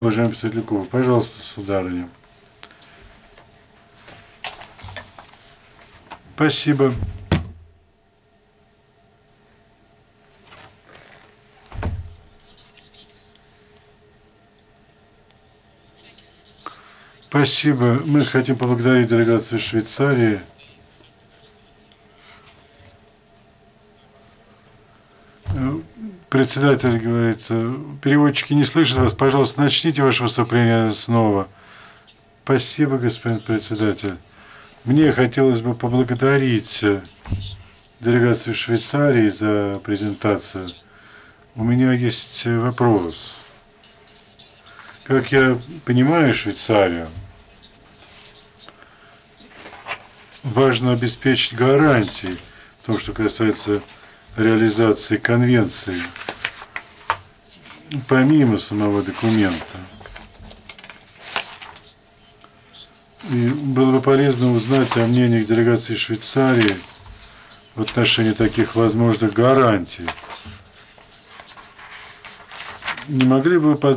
Уважаемый Светляков, пожалуйста, сударыня. Спасибо. Спасибо. Мы хотим поблагодарить делегацию Швейцарии. Председатель говорит, переводчики не слышат вас, пожалуйста, начните ваше выступление снова. Спасибо, господин председатель. Мне хотелось бы поблагодарить делегацию Швейцарии за презентацию. У меня есть вопрос. Как я понимаю Швейцарию, важно обеспечить гарантии в том, что касается реализации конвенции, помимо самого документа. И было бы полезно узнать о мнениях делегации Швейцарии в отношении таких возможных гарантий. Не могли бы вы